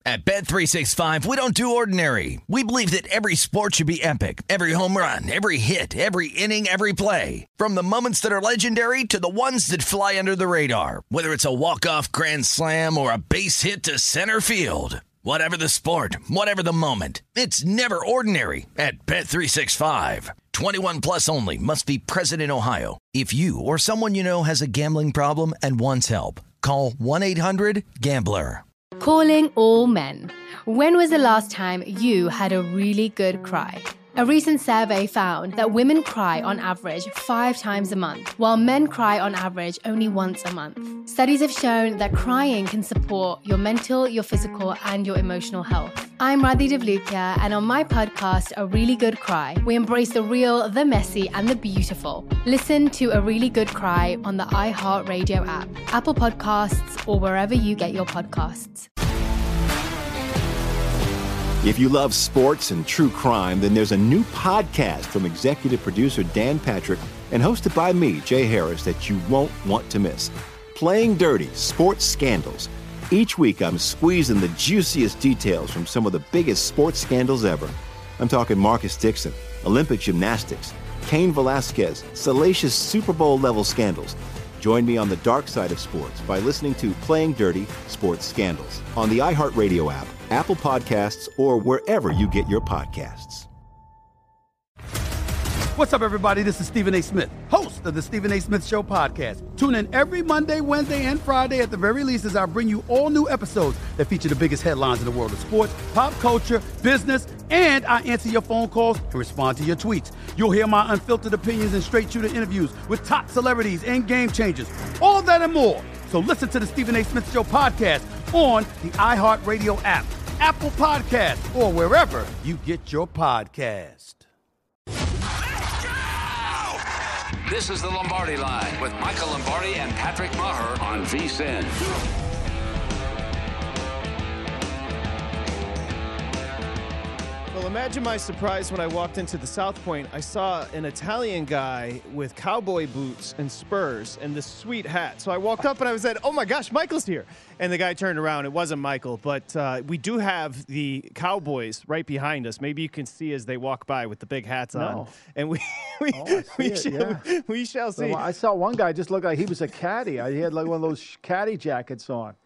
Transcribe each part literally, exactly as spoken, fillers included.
At Bet three sixty-five, we don't do ordinary. We believe that every sport should be epic. Every home run, every hit, every inning, every play. From the moments that are legendary to the ones that fly under the radar. Whether it's a walk-off grand slam or a base hit to center field. Whatever the sport, whatever the moment. It's never ordinary at Bet three sixty-five. twenty-one plus only. Must be present in Ohio. If you or someone you know has a gambling problem and wants help, call one eight hundred gambler. Calling all men. When was the last time you had a really good cry? A recent survey found that women cry on average five times a month, while men cry on average only once a month. Studies have shown that crying can support your mental, your physical, and your emotional health. I'm Radhi Devlukia, and on my podcast, A Really Good Cry, we embrace the real, the messy, and the beautiful. Listen to A Really Good Cry on the iHeartRadio app, Apple Podcasts, or wherever you get your podcasts. If you love sports and true crime, then there's a new podcast from executive producer Dan Patrick and hosted by me, Jay Harris, that you won't want to miss. Playing Dirty: Sports Scandals. Each week, I'm squeezing the juiciest details from some of the biggest sports scandals ever. I'm talking Marcus Dixon, Olympic gymnastics, Cain Velasquez, salacious Super Bowl-level scandals. Join me on the dark side of sports by listening to Playing Dirty: Sports Scandals on the iHeartRadio app, Apple Podcasts, or wherever you get your podcasts. What's up, everybody? This is Stephen A. Smith, host of the Stephen A. Smith Show podcast. Tune in every Monday, Wednesday, and Friday at the very least as I bring you all new episodes that feature the biggest headlines in the world of sports, pop culture, business, and I answer your phone calls and respond to your tweets. You'll hear my unfiltered opinions and straight-shooter interviews with top celebrities and game changers. All that and more. So listen to the Stephen A. Smith Show podcast on the iHeartRadio app, Apple Podcasts, or wherever you get your podcast. This is the Lombardi Line with Michael Lombardi and Patrick Maher on V S I N. Well, imagine my surprise when I walked into the South Point. I saw an Italian guy with cowboy boots and spurs and this sweet hat. So I walked up and I said, oh my gosh, Michael's here. And the guy turned around. It wasn't Michael, but uh, we do have the Cowboys right behind us. Maybe you can see as they walk by with the big hats on. No. And we we, Oh, we, it, shall, yeah. we shall see. So I saw one guy just look like he was a caddy. He had like one of those caddy jackets on.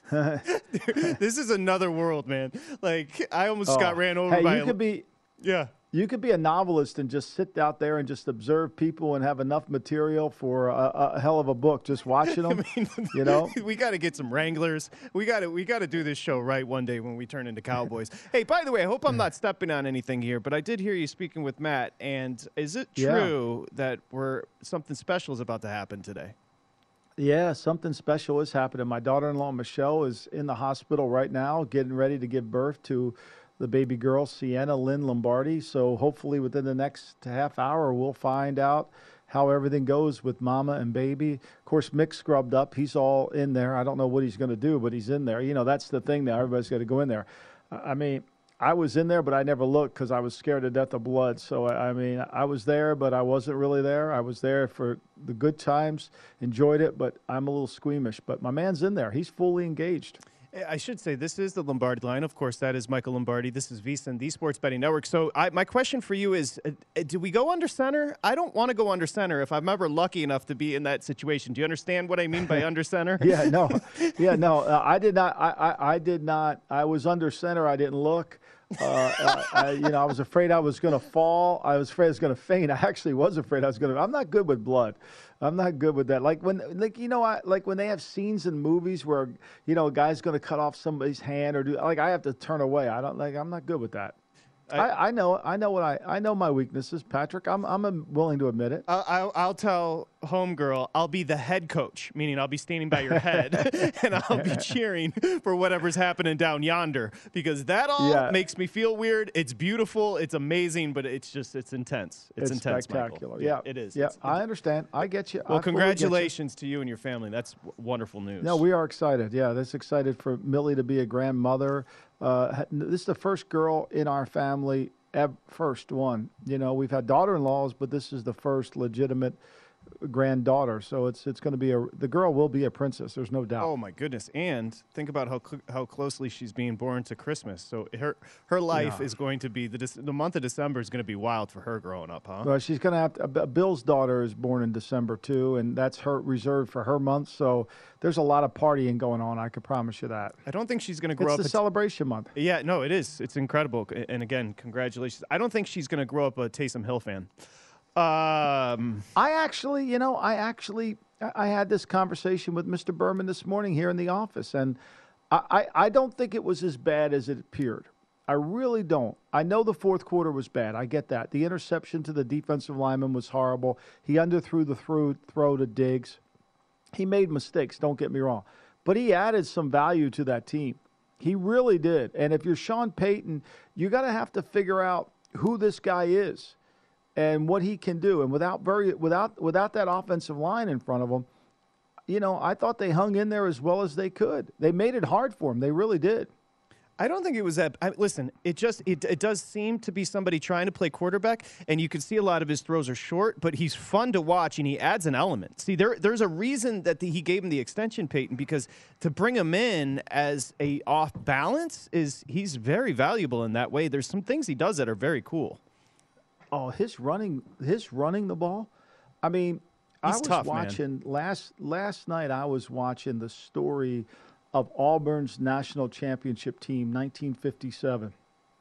This is another world, man. Like, I almost Oh. got ran over hey, by you a... could be Yeah. You could be a novelist and just sit out there and just observe people and have enough material for a, a hell of a book. Just watching them, I mean, you know. We got to get some Wranglers. We got to we got to do this show right one day when we turn into Cowboys. Hey, by the way, I hope I'm not stepping on anything here, but I did hear you speaking with Matt. And is it Yeah. true that we're something special is about to happen today? Yeah, something special is happening. My daughter-in-law, Michelle, is in the hospital right now getting ready to give birth to the baby girl, Sienna Lynn Lombardi. So hopefully within the next half hour, we'll find out how everything goes with mama and baby. Of course, Mick's scrubbed up. He's all in there. I don't know what he's going to do, but he's in there. You know, that's the thing now. Everybody's got to go in there. I mean, I was in there, but I never looked because I was scared to death of blood. So, I mean, I was there, but I wasn't really there. I was there for the good times, enjoyed it, but I'm a little squeamish. But my man's in there. He's fully engaged. I should say this is the Lombardi Line. Of course, that is Michael Lombardi. This is V S I N, the Sports Betting Network. So I, my question for you is, uh, do we go under center? I don't want to go under center if I'm ever lucky enough to be in that situation. Do you understand what I mean by under center? Yeah, no. Yeah, no. Uh, I did not. I, I, I did not. I was under center. I didn't look. Uh, uh, I, you know, I was afraid I was going to fall. I was afraid I was going to faint. I actually was afraid I was going to. I'm not good with blood. I'm not good with that. Like when, like you know, I like when they have scenes in movies where you know a guy's going to cut off somebody's hand or do like I have to turn away. I don't like. I'm not good with that. I, I, I know. I know what I. I know my weaknesses, Patrick. I'm. I'm willing to admit it. I'll, I'll, I'll tell homegirl I'll be the head coach, meaning I'll be standing by your head and I'll be cheering for whatever's happening down yonder because that all Yeah. makes me feel weird. It's beautiful. It's amazing, but it's just it's intense. It's, It's intense, spectacular. Michael. Yeah, it is. Yeah, It's- I understand. I get you. Well, I fully get you. congratulations to you and your family. That's w- wonderful news. No, we are excited. Yeah, that's excited for Millie to be a grandmother. Uh, this is the first girl in our family, ev- first one. You know, we've had daughter-in-laws, but this is the first legitimate granddaughter. So it's it's going to be a the girl will be a princess. There's no doubt. Oh my goodness! And think about how cl- how closely she's being born to Christmas. So her her life Yeah. is going to be the Dec- the month of December is going to be wild for her growing up, huh? Well, she's going to have to, uh, Bill's daughter is born in December too, and that's her reserved for her month. So there's a lot of partying going on. I can promise you that. I don't think she's going to grow It's up. the a t- celebration month. yeah, no, it is. It's incredible. And again, congratulations. I don't think she's going to grow up a Taysom Hill fan. Um, I actually, you know, I actually, I I had this conversation with Mister Berman this morning here in the office, and I, I, I don't think it was as bad as it appeared. I really don't. I know the fourth quarter was bad. I get that. The interception to the defensive lineman was horrible. He underthrew the throw, throw to Diggs. He made mistakes, don't get me wrong. But he added some value to that team. He really did. And if you're Sean Payton, you got to have to figure out who this guy is and what he can do. And without very without without that offensive line in front of him, you know, I thought they hung in there as well as they could. They made it hard for him. They really did. I don't think it was that. I, listen, it just it, it does seem to be somebody trying to play quarterback, and you can see a lot of his throws are short, but he's fun to watch, and he adds an element. See, there there's a reason that the, he gave him the extension, Peyton, because to bring him in as a off balance is he's very valuable in that way. There's some things he does that are very cool. Oh, his running his running the ball. I mean, He's I was tough, man. watching last last night. I was watching the story of Auburn's national championship team, nineteen fifty-seven,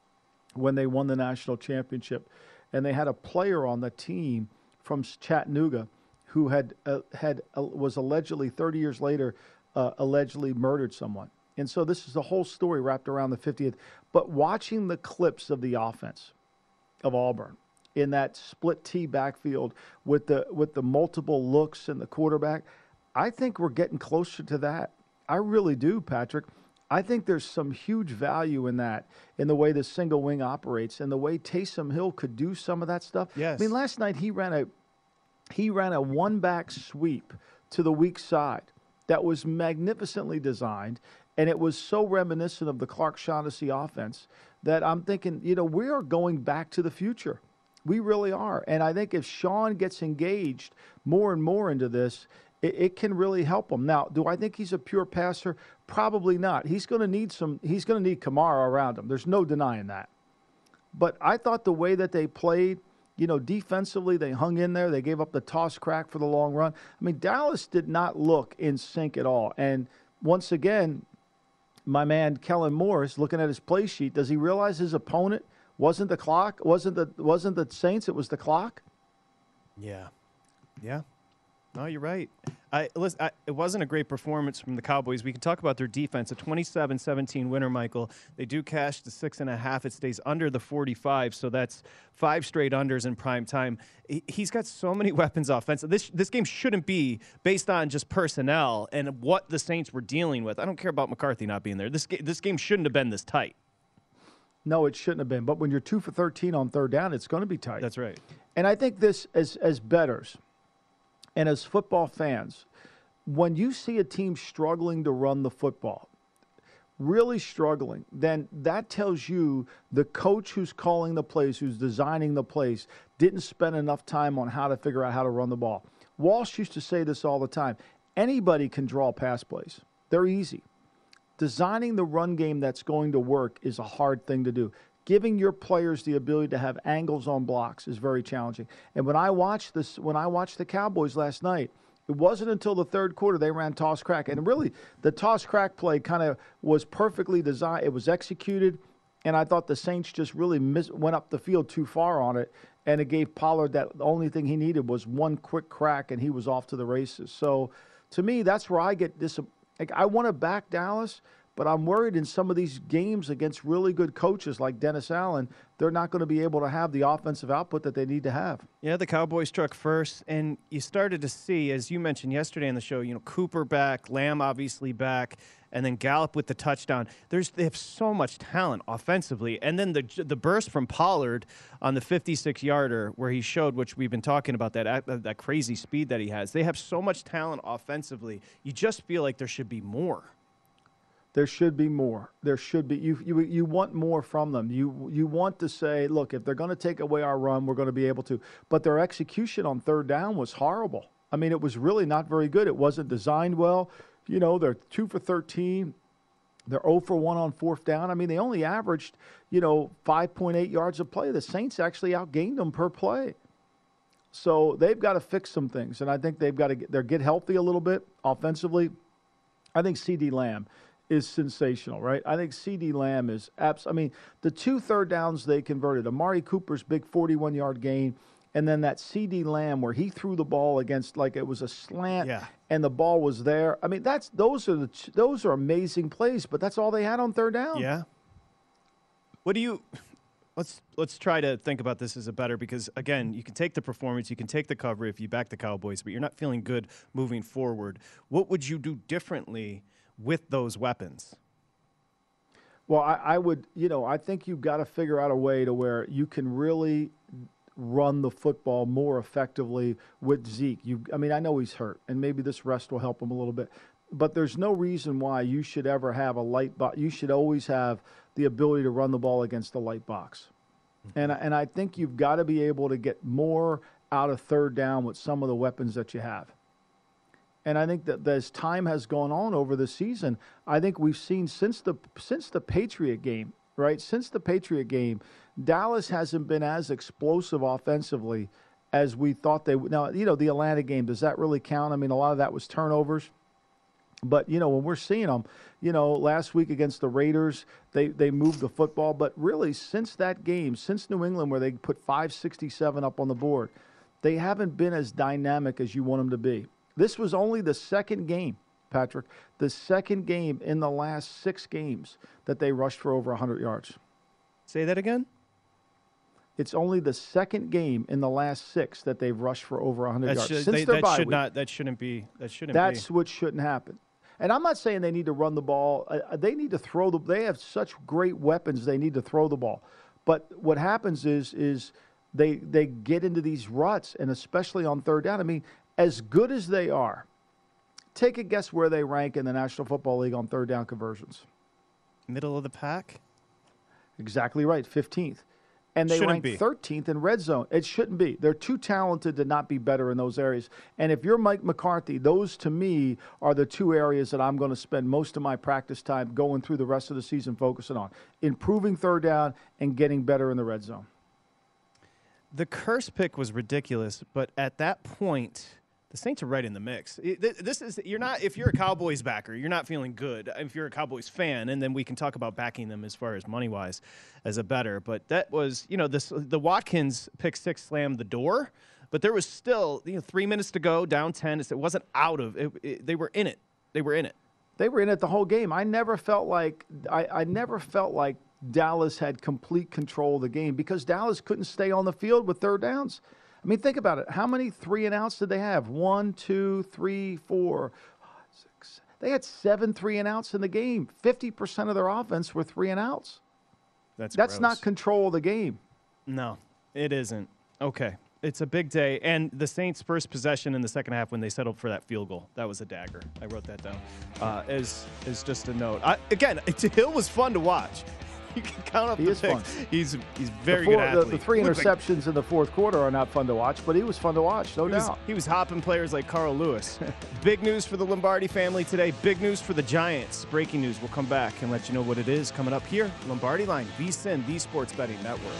when they won the national championship, and they had a player on the team from Chattanooga who had uh, had uh, was allegedly thirty years later uh, allegedly murdered someone. And so this is the whole story wrapped around the fiftieth. But watching the clips of the offense of Auburn in that split T backfield with the with the multiple looks and the quarterback, I think we're getting closer to that. I really do, Patrick. I think there's some huge value in that, in the way the single wing operates, and the way Taysom Hill could do some of that stuff. Yes. I mean, last night he ran a he ran a one back sweep to the weak side that was magnificently designed, and it was so reminiscent of the Clark Shaughnessy offense that I'm thinking, you know, we are going back to the future. We really are. And I think if Sean gets engaged more and more into this, it, it can really help him. Now, do I think he's a pure passer? Probably not. He's going to need some. He's going to need Kamara around him. There's no denying that. But I thought the way that they played, you know, defensively, they hung in there. They gave up the toss crack for the long run. I mean, Dallas did not look in sync at all. And once again, my man Kellen Moore is looking at his play sheet. Does he realize his opponent wasn't the clock? Wasn't the wasn't the Saints? It was the clock. Yeah, yeah. No, you're right. I, listen, I, it wasn't a great performance from the Cowboys. We can talk about their defense. A twenty-seven seventeen winner, Michael. They do cash the six and a half. It stays under the forty-five, so that's five straight unders in prime time. He, he's got so many weapons offensive. This this game shouldn't be based on just personnel and what the Saints were dealing with. I don't care about McCarthy not being there. This ga- this game shouldn't have been this tight. No, it shouldn't have been. But when you're two for thirteen on third down, it's going to be tight. That's right. And I think this, as as bettors and as football fans, when you see a team struggling to run the football, really struggling, then that tells you the coach who's calling the plays, who's designing the plays, didn't spend enough time on how to figure out how to run the ball. Walsh used to say this all the time. Anybody can draw pass plays. They're easy. Designing the run game that's going to work is a hard thing to do. Giving your players the ability to have angles on blocks is very challenging. And when I watched this, when I watched the Cowboys last night, it wasn't until the third quarter they ran toss crack. And really, the toss crack play kind of was perfectly designed. It was executed, and I thought the Saints just really miss, went up the field too far on it, and it gave Pollard that the only thing he needed was one quick crack, and he was off to the races. So, to me, that's where I get dis. Like, I want to back Dallas, but I'm worried in some of these games against really good coaches like Dennis Allen, they're not going to be able to have the offensive output that they need to have. Yeah, the Cowboys struck first, and you started to see, as you mentioned yesterday on the show, you know, Cooper back, Lamb obviously back, and then Gallup with the touchdown. There's they have so much talent offensively, and then the the burst from Pollard on the fifty-six yarder where he showed, which we've been talking about, that that crazy speed that he has. They have so much talent offensively. You just feel like there should be more. There should be more. There should be. You you you want more from them. You you want to say, look, if they're going to take away our run, we're going to be able to. But their execution on third down was horrible. I mean, it was really not very good. It wasn't designed well. You know, they're two for thirteen. They're zero for one on fourth down. I mean, they only averaged, you know, five point eight yards a play. The Saints actually outgained them per play. So they've got to fix some things, and I think they've got to get, they're get healthy a little bit offensively. I think CeeDee Lamb is sensational, right? I think CeeDee Lamb is abs- I mean, the two third downs they converted, Amari Cooper's big forty-one-yard gain, and then that CeeDee Lamb where he threw the ball against like it was a slant, yeah. and the ball was there. I mean, that's those are the those are amazing plays, but that's all they had on third down. Yeah. What do you? Let's let's try to think about this as a better, because again, you can take the performance, you can take the cover if you back the Cowboys, but you're not feeling good moving forward. What would you do differently with those weapons? Well, I, I would, you know, I think you've got to figure out a way to where you can really run the football more effectively with Zeke. You, I mean, I know he's hurt, and maybe this rest will help him a little bit, but there's no reason why you should ever have a light box. You should always have the ability to run the ball against the light box. Mm-hmm. And, and I think you've got to be able to get more out of third down with some of the weapons that you have. And I think that as time has gone on over the season, I think we've seen since the since the Patriot game, right? Since the Patriot game, Dallas hasn't been as explosive offensively as we thought they would. Now, you know, the Atlanta game, does that really count? I mean, a lot of that was turnovers. But, you know, when we're seeing them, you know, last week against the Raiders, they, they moved the football. But really, since that game, since New England where they put five sixty-seven up on the board, they haven't been as dynamic as you want them to be. This was only the second game, Patrick, the second game in the last six games that they rushed for over one hundred yards. Say that again? It's only the second game in the last six that they've rushed for over one hundred that yards should, since they, their that bye should week. not. That shouldn't be. That shouldn't. That's be. what shouldn't happen. And I'm not saying they need to run the ball. Uh, they need to throw the. They have such great weapons. They need to throw the ball. But what happens is is they they get into these ruts, and especially on third down. I mean, as good as they are, take a guess where they rank in the National Football League on third down conversions. Middle of the pack. Exactly right, fifteenth. And they Shouldn't rank be. thirteenth in red zone. It shouldn't be. They're too talented to not be better in those areas. And if you're Mike McCarthy, those to me are the two areas that I'm going to spend most of my practice time going through the rest of the season focusing on. Improving third down and getting better in the red zone. The curse pick was ridiculous, but at that point, the Saints are right in the mix. This is you're not if you're a Cowboys backer, you're not feeling good. If you're a Cowboys fan, and then we can talk about backing them as far as money wise as a better. But that was, you know, this the Watkins pick six slammed the door, but there was still, you know, three minutes to go, down ten. It wasn't out of it, it. They were in it. They were in it. They were in it the whole game. I never felt like I, I never felt like Dallas had complete control of the game because Dallas couldn't stay on the field with third downs. I mean, think about it. How many three and outs did they have? One, two, three, four, six. They had seven three and outs in the game. Fifty percent of their offense were three and outs. That's That's gross. not control of the game. No, it isn't. Okay. It's a big day. And the Saints' first possession in the second half when they settled for that field goal, that was a dagger. I wrote that down uh, as, as just a note. I, again, Hill was fun to watch. You can count up he the is picks. Fun. He's he's very the four, good athlete. The, the three Looked interceptions like, in the fourth quarter are not fun to watch, but he was fun to watch, no he doubt. Was, he was hopping players like Carl Lewis. Big news for the Lombardi family today. Big news for the Giants. Breaking news. We'll come back and let you know what it is coming up here. Lombardi Line, VSiN, the Sports Betting Network.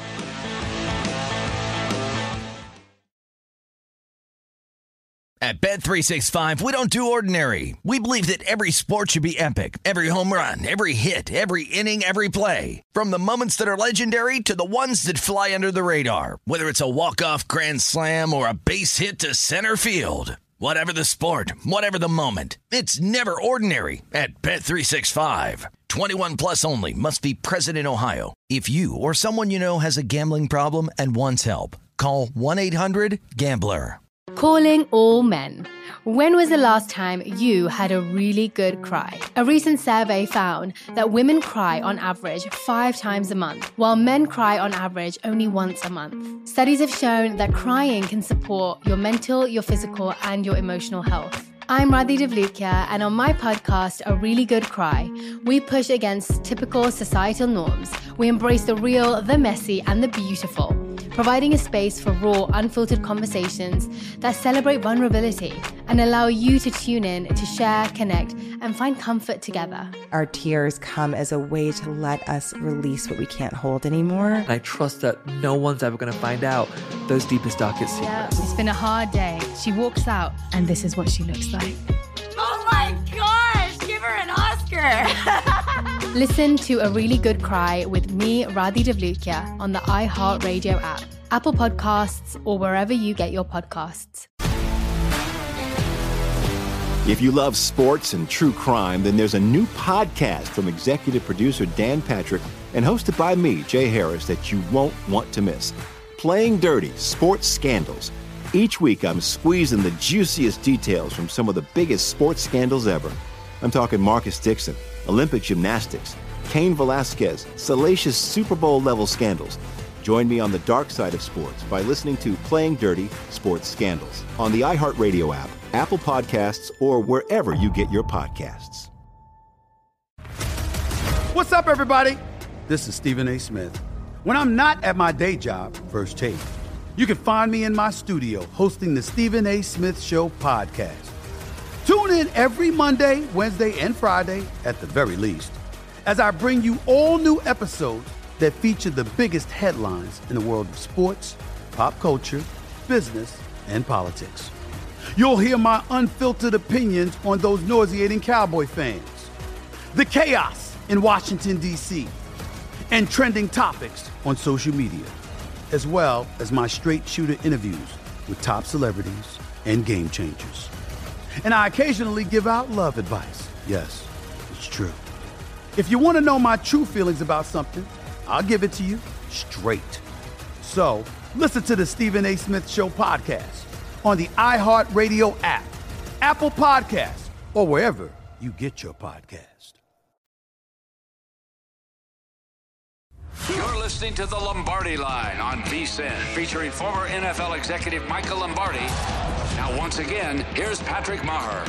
At Bet three sixty-five, we don't do ordinary. We believe that every sport should be epic. Every home run, every hit, every inning, every play. From the moments that are legendary to the ones that fly under the radar. Whether it's a walk-off grand slam or a base hit to center field. Whatever the sport, whatever the moment. It's never ordinary at Bet three sixty-five. twenty-one plus only. Must be present in Ohio. If you or someone you know has a gambling problem and wants help, call one eight hundred gambler. Calling all men. When was the last time you had a really good cry? A recent survey found that women cry on average five times a month, while men cry on average only once a month. Studies have shown that crying can support your mental, your physical, and your emotional health. I'm Radhi Devlukia, and on my podcast, A Really Good Cry, we push against typical societal norms. We embrace the real, the messy, and the beautiful. providing a space for raw, unfiltered conversations that celebrate vulnerability and allow you to tune in to share, connect, and find comfort together. Our tears come as a way to let us release what we can't hold anymore. And I trust that no one's ever going to find out those deepest, darkest secrets. Yeah, it's been a hard day. She walks out, and this is what she looks like. Oh my gosh, give her an Oscar. Listen to A Really Good Cry with me, Radhi Devlukia, on the iHeartRadio app, Apple Podcasts, or wherever you get your podcasts. If you love sports and true crime, then there's a new podcast from executive producer Dan Patrick and hosted by me, Jay Harris, that you won't want to miss. Playing Dirty: Sports Scandals. Each week, I'm squeezing the juiciest details from some of the biggest sports scandals ever. I'm talking Marcus Dixon, Olympic gymnastics, Cain Velasquez, salacious Super Bowl-level scandals. Join me on the dark side of sports by listening to Playing Dirty: Sports Scandals on the iHeartRadio app, Apple Podcasts, or wherever you get your podcasts. What's up, everybody? This is Stephen A. Smith. When I'm not at my day job, First Take, you can find me in my studio hosting the Stephen A. Smith Show podcast. Tune in every Monday, Wednesday, and Friday, at the very least, as I bring you all new episodes that feature the biggest headlines in the world of sports, pop culture, business, and politics. You'll hear my unfiltered opinions on those nauseating Cowboy fans, the chaos in Washington, D C, and trending topics on social media, as well as my straight shooter interviews with top celebrities and game changers. And I occasionally give out love advice. Yes, it's true. If you want to know my true feelings about something, I'll give it to you straight. So listen to the Stephen A. Smith Show podcast on the iHeartRadio app, Apple Podcasts, or wherever you get your podcast. You're listening to The Lombardi Line on V S I N, featuring former N F L executive Michael Lombardi. Now, once again, here's Patrick Maher.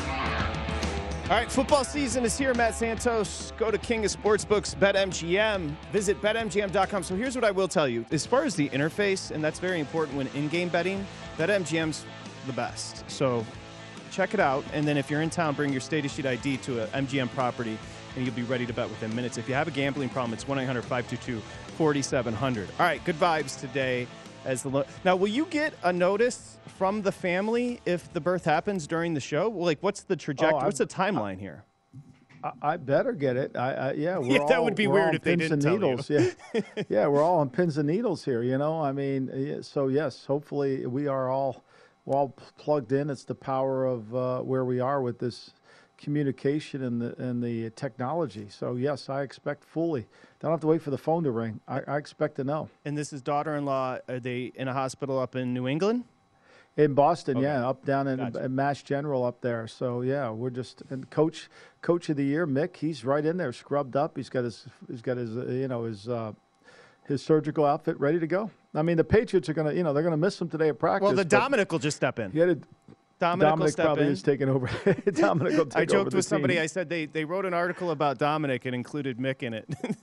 All right, football season is here. Matt Santos, go to King of Sportsbooks, BetMGM. Visit Bet M G M dot com. So here's what I will tell you. As far as the interface, and that's very important when in-game betting, BetMGM's the best. So check it out. And then if you're in town, bring your Stata Sheet I D to a M G M property, and you'll be ready to bet within minutes. If you have a gambling problem, it's one eight hundred five two two four seven zero zero. All right, good vibes today. As the lo- Now, will you get a notice from the family if the birth happens during the show? Like, what's the trajectory? Oh, what's the timeline I, here? I, I better get it. I, I yeah, we're yeah, that all, would be we're weird if they didn't tell needles. you. Yeah, yeah, we're all on pins and needles here. You know, I mean, so yes, hopefully we are all we're all plugged in. It's the power of uh, where we are with this communication and the and the technology. So yes, I expect fully. Don't have to wait for the phone to ring. I, I expect to know. And this is daughter-in-law. Are they in a hospital up in New England? In Boston, okay. yeah, up down in, gotcha. in Mass General up there. So yeah, we're just and coach coach of the year, Mick. He's right in there, scrubbed up. He's got his he's got his uh, you know his uh, his surgical outfit ready to go. I mean, the Patriots are gonna you know they're gonna miss him today at practice. Well, the Dominic will just step in. He had a, Dominic, Dominic will step probably in. is taking over. Dominic will take I joked over the with somebody. team. I said they, they wrote an article about Dominic and included Mick in it.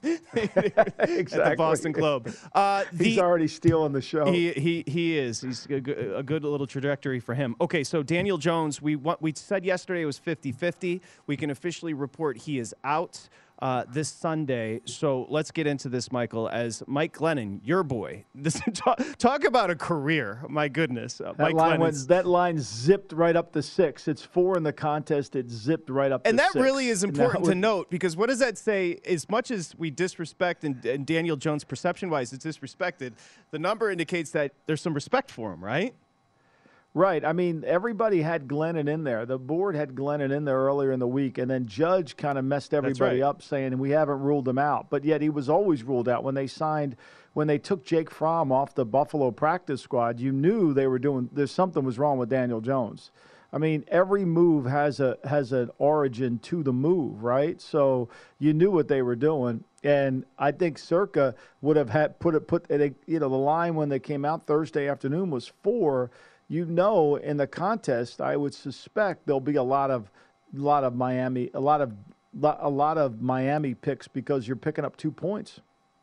Exactly. At the Boston Globe. Uh, the, He's already stealing the show. He he he is. He's a good, a good little trajectory for him. Okay, so Daniel Jones. We want, we said yesterday it was fifty-fifty. We can officially report he is out uh, this Sunday. So let's get into this, Michael. As Mike Glennon, your boy. This talk, talk about a career. My goodness. Uh, that Mike line Glennon's, went, that line zipped right up to six. It's four in the contest. It zipped right up and to that six. really is important Now, to note, because what does that say? As much as we disrespect and, and Daniel Jones perception-wise is disrespected, the number indicates that there's some respect for him, right? Right. I mean, everybody had Glennon in there. The board had Glennon in there earlier in the week, and then Judge kind of messed everybody right. up, saying we haven't ruled him out. But yet he was always ruled out when they signed, when they took Jake Fromm off the Buffalo practice squad. You knew they were doing. There's something was wrong with Daniel Jones. I mean, every move has a has an origin to the move, right? So you knew what they were doing, and I think Circa would have had put it put it. You know, the line when they came out Thursday afternoon was four. You know, in the contest, I would suspect there'll be a lot of, lot of Miami, a lot of, a lot of Miami picks because you're picking up two points.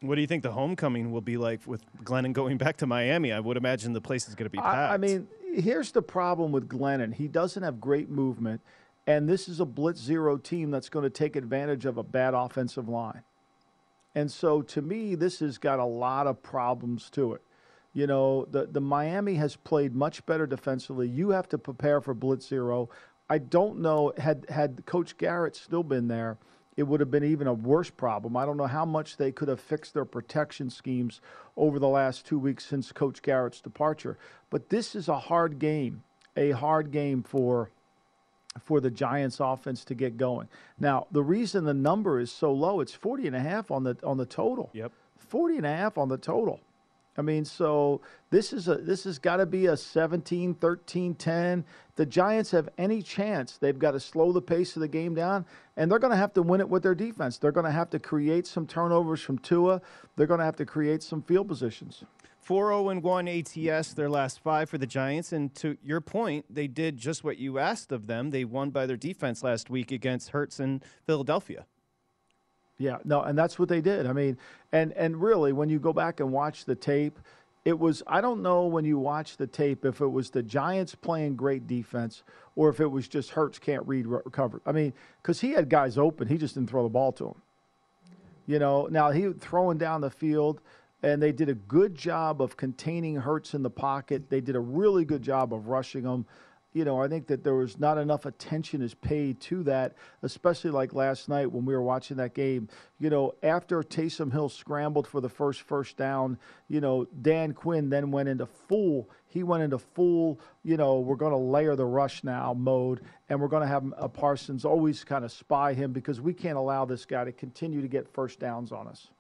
What do you think the homecoming will be like with Glennon going back to Miami? I would imagine the place is going to be packed. I, I mean, here's the problem with Glennon. He doesn't have great movement, and this is a blitz zero team that's going to take advantage of a bad offensive line. And so, to me, this has got a lot of problems to it. You know, the, the Miami has played much better defensively. You have to prepare for blitz zero. I don't know, had, had Coach Garrett still been there, it would have been even a worse problem. I don't know how much they could have fixed their protection schemes over the last two weeks since Coach Garrett's departure. But this is a hard game, a hard game for for the Giants offense to get going. Now, the reason the number is so low, it's forty and a half on the on the total. Yep. forty and a half on the total. I mean, so this is a this has got to be a seventeen, thirteen, ten. The Giants have any chance, they've got to slow the pace of the game down, and they're going to have to win it with their defense. They're going to have to create some turnovers from Tua. They're going to have to create some field positions. four oh and one A T S, their last five for the Giants. And to your point, they did just what you asked of them. They won by their defense last week against Hurts in Philadelphia. Yeah, no, and that's what they did. I mean, and and really, when you go back and watch the tape, it was, I don't know when you watch the tape if it was the Giants playing great defense or if it was just Hurts can't read recover. I mean, because he had guys open, he just didn't throw the ball to him. You know, now he throwing down the field, and they did a good job of containing Hurts in the pocket. They did a really good job of rushing him. You know, I think that there was not enough attention is paid to that, especially like last night when we were watching that game. You know, after Taysom Hill scrambled for the first first down, you know, Dan Quinn then went into full, he went into full, you know, we're going to layer the rush now mode, and we're going to have a Parsons always kind of spy him because we can't allow this guy to continue to get first downs on us.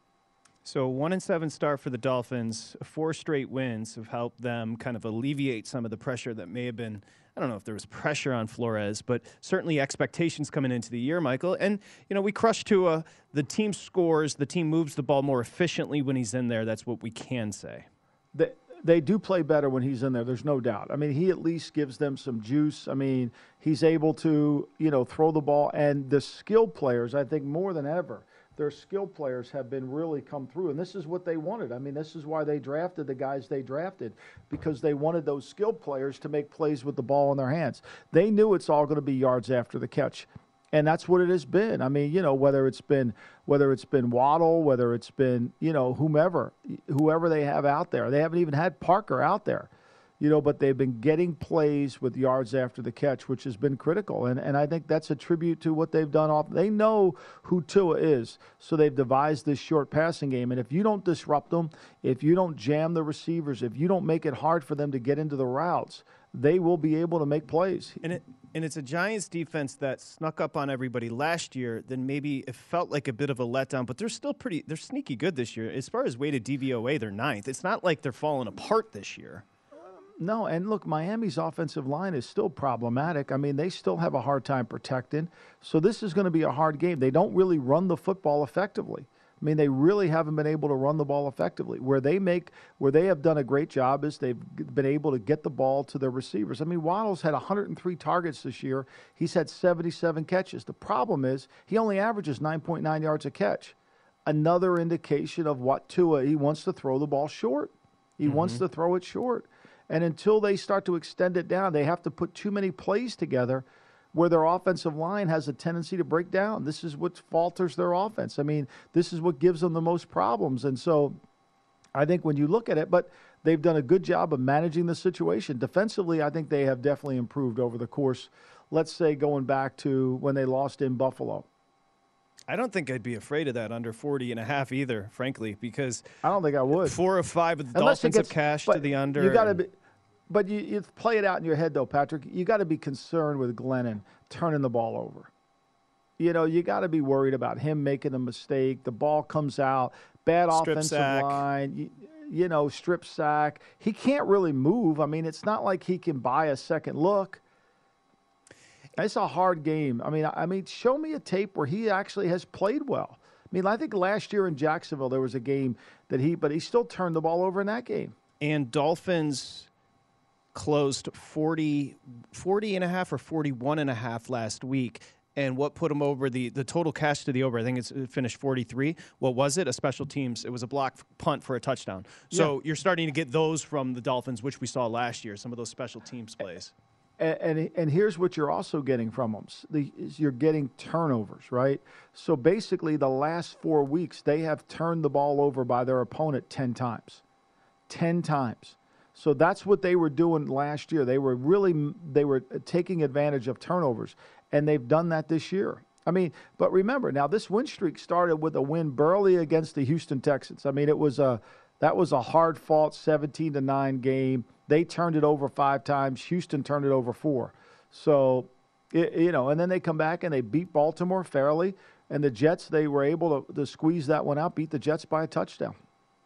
So one and seven start for the Dolphins. Four straight wins have helped them kind of alleviate some of the pressure that may have been, I don't know if there was pressure on Flores, but certainly expectations coming into the year, Michael. And, you know, we crushed Tua. The team scores. The team moves the ball more efficiently when he's in there. That's what we can say. They, they do play better when he's in there. There's no doubt. I mean, he at least gives them some juice. I mean, he's able to, you know, throw the ball. And the skilled players, I think more than ever, their skill players have been really come through, and this is what they wanted. I mean, this is why they drafted the guys they drafted, because they wanted those skilled players to make plays with the ball in their hands. They knew it's all going to be yards after the catch, and that's what it has been. I mean, you know, whether it's been whether it's been Waddle, whether it's been, you know, whomever, whoever they have out there. They haven't even had Parker out there. You know, but they've been getting plays with yards after the catch, which has been critical. And and I think that's a tribute to what they've done off. They know who Tua is, so they've devised this short passing game. And if you don't disrupt them, if you don't jam the receivers, if you don't make it hard for them to get into the routes, they will be able to make plays. And it and it's a Giants defense that snuck up on everybody last year. Then maybe it felt like a bit of a letdown, but they're still pretty. They're sneaky good this year. As far as weighted D V O A, they're ninth. It's not like they're falling apart this year. No, and look, Miami's offensive line is still problematic. I mean, they still have a hard time protecting. So this is going to be a hard game. They don't really run the football effectively. I mean, they really haven't been able to run the ball effectively. Where they make, where they have done a great job is they've been able to get the ball to their receivers. I mean, Waddle's had one hundred three targets this year. He's had seventy-seven catches. The problem is he only averages nine point nine yards a catch. Another indication of what Tua, he wants to throw the ball short. He mm-hmm. wants to throw it short. And until they start to extend it down, they have to put too many plays together where their offensive line has a tendency to break down. This is what falters their offense. I mean, this is what gives them the most problems. And so I think when you look at it, but they've done a good job of managing the situation. Defensively, I think they have definitely improved over the course, let's say, going back to when they lost in Buffalo. I don't think I'd be afraid of that under forty and a half either, frankly, because I don't think I would. Four or five of the Unless Dolphins gets, have cashed to the under. You got to be, but you, you play it out in your head though, Patrick. You got to be concerned with Glennon turning the ball over. You know, you got to be worried about him making a mistake. The ball comes out, bad strip offensive sack. line. You, you know, strip sack. He can't really move. I mean, it's not like he can buy a second look. It's a hard game. I mean, I mean, show me a tape where he actually has played well. I mean, I think last year in Jacksonville there was a game that he, but he still turned the ball over in that game. And Dolphins closed forty, forty and a half or forty-one and a half last week. and what put them over the, the total cash to the over. I think it's it finished forty-three. What was it? A special teams. It was a block punt for a touchdown. So yeah. you're starting to get those from the Dolphins, which we saw last year, some of those special teams plays. And, and and here's what you're also getting from them. The, you're getting turnovers, right? So basically the last four weeks, they have turned the ball over by their opponent ten times. ten times. So that's what they were doing last year. They were really they were taking advantage of turnovers, and they've done that this year. I mean, but remember, now this win streak started with a win barely against the Houston Texans. I mean, it was a that was a hard-fought seventeen to nine game. They turned it over five times. Houston turned it over four. So, it, you know, and then they come back and they beat Baltimore fairly. And the Jets, they were able to, to squeeze that one out, beat the Jets by a touchdown.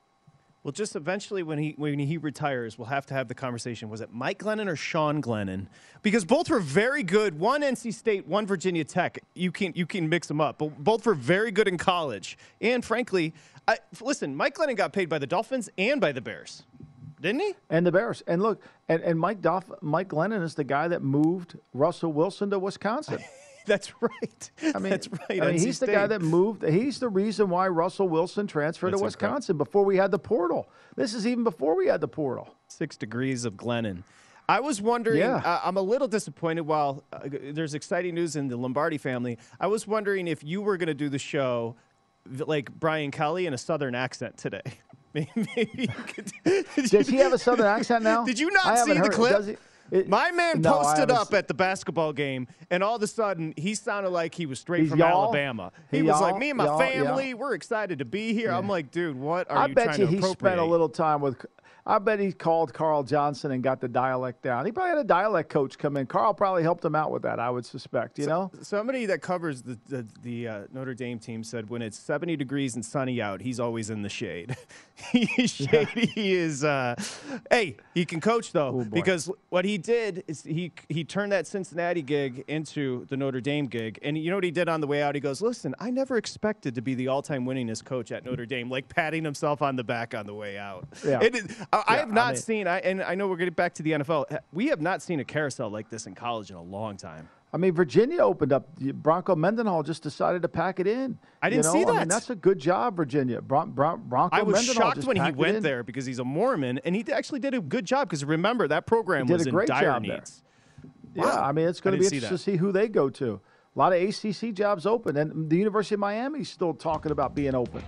Well, just eventually when he when he retires, we'll have to have the conversation. Was it Mike Glennon or Sean Glennon? Because both were very good. One N C State, one Virginia Tech. You can you can mix them up. But both were very good in college. And frankly, I, listen, Mike Glennon got paid by the Dolphins and by the Bears. Didn't he? And the Bears. And look, and, and Mike Dolph- Mike Glennon is the guy that moved Russell Wilson to Wisconsin. That's right. I mean, That's right. I mean, he's State. the guy that moved. He's the reason why Russell Wilson transferred That's to Wisconsin incredible. before we had the portal. This is even before we had the portal. Six degrees of Glennon. I was wondering, yeah. uh, I'm a little disappointed while uh, there's exciting news in the Lombardi family. I was wondering if you were going to do the show like Brian Kelly in a Southern accent today. Maybe you could, Does he have a Southern accent now? Did you not see the clip? Does he? It, My man no, posted up at the basketball game, and all of a sudden, he sounded like he was straight He's from y'all? Alabama. He, he was y'all? like, me and my y'all? family, yeah. we're excited to be here. Yeah. I'm like, dude, what are I you bet trying you to he appropriate? spent a little time with – I bet he called Carl Johnson and got the dialect down. He probably had a dialect coach come in. Carl probably helped him out with that, I would suspect, you so, know? Somebody that covers the the, the uh, Notre Dame team said when it's seventy degrees and sunny out, he's always in the shade. He's shady. Yeah. He is uh, – hey, he can coach, though, Ooh, because what he did is he he turned that Cincinnati gig into the Notre Dame gig. And you know what he did on the way out? He goes, listen, I never expected to be the all-time winningest coach at Notre Dame, like patting himself on the back on the way out. Yeah. It, I, I yeah, have not I mean, seen, I, and I know we're getting back to the N F L, we have not seen a carousel like this in college in a long time. I mean, Virginia opened up. Bronco Mendenhall just decided to pack it in. I didn't you know? see that. I mean, that's a good job, Virginia. Bron- Bron- Bronco I was Mendenhall shocked just when he packed went in. there because he's a Mormon, and he actually did a good job because remember, that program He did was a in great dire job needs. There. Wow. Yeah, I mean, it's going to be see interesting that. to see who they go to. A lot of A C C jobs open, and the University of Miami is still talking about being open.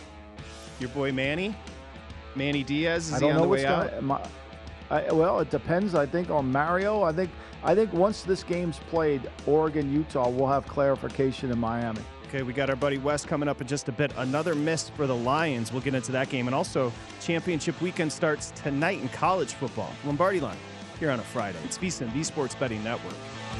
Your boy Manny? Manny Diaz, is I he don't on know the what's way out? gonna, my, I, well, it depends, I think, on Mario. I think I think once this game's played, Oregon, Utah, we'll have clarification in Miami. Okay, we got our buddy Wes coming up in just a bit. Another miss for the Lions. We'll get into that game. And also, championship weekend starts tonight in college football. Lombardi Line here on a Friday. It's VSiN, the Sports Betting Network.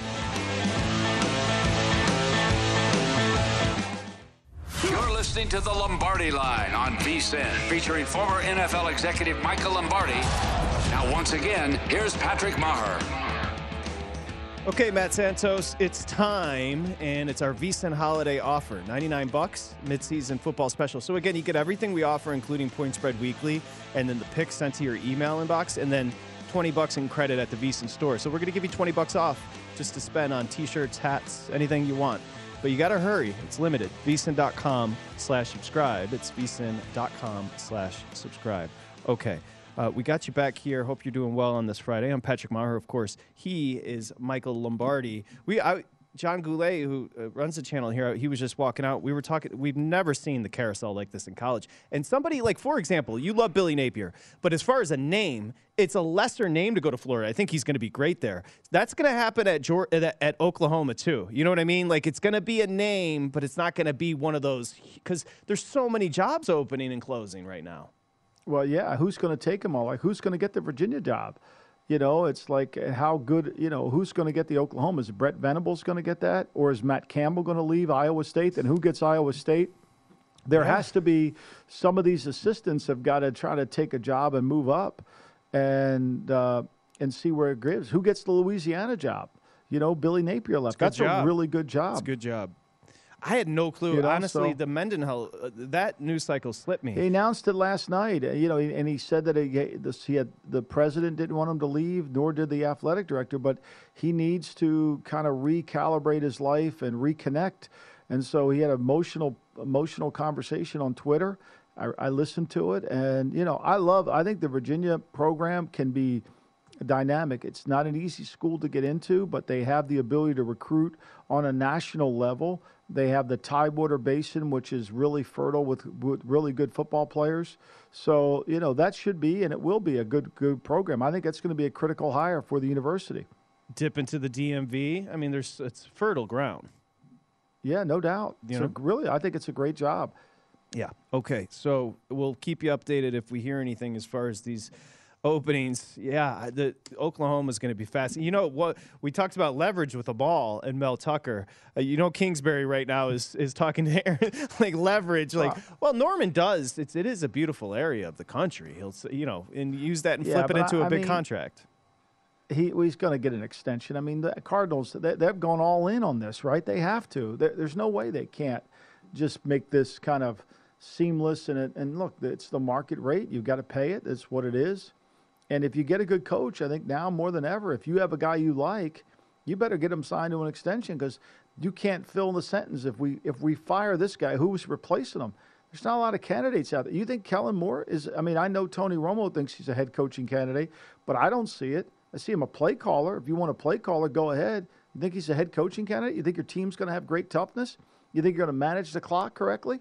You're listening to the Lombardi Line on VSiN, featuring former N F L executive Michael Lombardi. Now, once again, here's Patrick Maher. Okay, Matt Santos, it's time, and it's our VSiN holiday offer. ninety-nine bucks, midseason football special. So again, you get everything we offer, including Point Spread Weekly, and then the picks sent to your email inbox, and then twenty bucks in credit at the VSiN store. So we're going to give you twenty bucks off just to spend on T-shirts, hats, anything you want. But you got to hurry. It's limited. VSiN.com slash subscribe. It's VSiN.com slash subscribe. Okay. Uh, we got you back here. Hope you're doing well on this Friday. I'm Patrick Maher, of course. He is Michael Lombardi. We, I, John Goulet, who uh, runs the channel here, he was just walking out. We were talking. We've never seen the carousel like this in college. And somebody like, for example, you love Billy Napier, but as far as a name, it's a lesser name to go to Florida. I think he's going to be great there. That's going to happen at, Georgia, at Oklahoma too. You know what I mean? Like it's going to be a name, but it's not going to be one of those because there's so many jobs opening and closing right now. Well, yeah, who's going to take them all? Like, who's going to get the Virginia job? You know, it's like how good, you know, who's going to get the Oklahoma? Is Brett Venables going to get that? Or is Matt Campbell going to leave Iowa State? Then who gets Iowa State? There yeah. has to be some of these assistants have got to try to take a job and move up and uh, and see where it gives. Who gets the Louisiana job? You know, Billy Napier left. That's job. a really good job. It's a good job. I had no clue. You know, Honestly, so- the Mendenhall, uh, that news cycle slipped me. He announced it last night, uh, you know, and he said that he, this, he had the president didn't want him to leave, nor did the athletic director, but he needs to kind of recalibrate his life and reconnect. And so he had an emotional, emotional conversation on Twitter. I, I listened to it, and you know, I love. I think the Virginia program can be dynamic. It's not an easy school to get into, but they have the ability to recruit on a national level. They have the Tidewater Basin, which is really fertile with, with really good football players. So, you know, that should be, and it will be, a good good program. I think that's going to be a critical hire for the university. Dip into the D M V. I mean, there's it's fertile ground. Yeah, no doubt. You so know? really, I think it's a great job. Yeah. Okay. So we'll keep you updated if we hear anything as far as these openings. Yeah, the Oklahoma is going to be fast. You know what? We talked about leverage with the ball and Mel Tucker. Uh, you know, Kingsbury right now is is talking to Aaron, like leverage. Like, well, Norman does. It's it is a beautiful area of the country. He'll you know and use that and Yeah, flip it but into I- a I big mean- contract. He he's going to get an extension. I mean, the Cardinals, they, they've gone all in on this, right? They have to. There, there's no way they can't just make this kind of seamless. And it, and look, it's the market rate. You've got to pay it. It's what it is. And if you get a good coach, I think now more than ever, if you have a guy you like, you better get him signed to an extension, because you can't fill the sentence. If we if we fire this guy, who's replacing him? There's not a lot of candidates out there. You think Kellen Moore is? I mean, I know Tony Romo thinks he's a head coaching candidate, but I don't see it. I see him a play caller. If you want a play caller, go ahead. You think he's a head coaching candidate? You think your team's going to have great toughness? You think you're going to manage the clock correctly?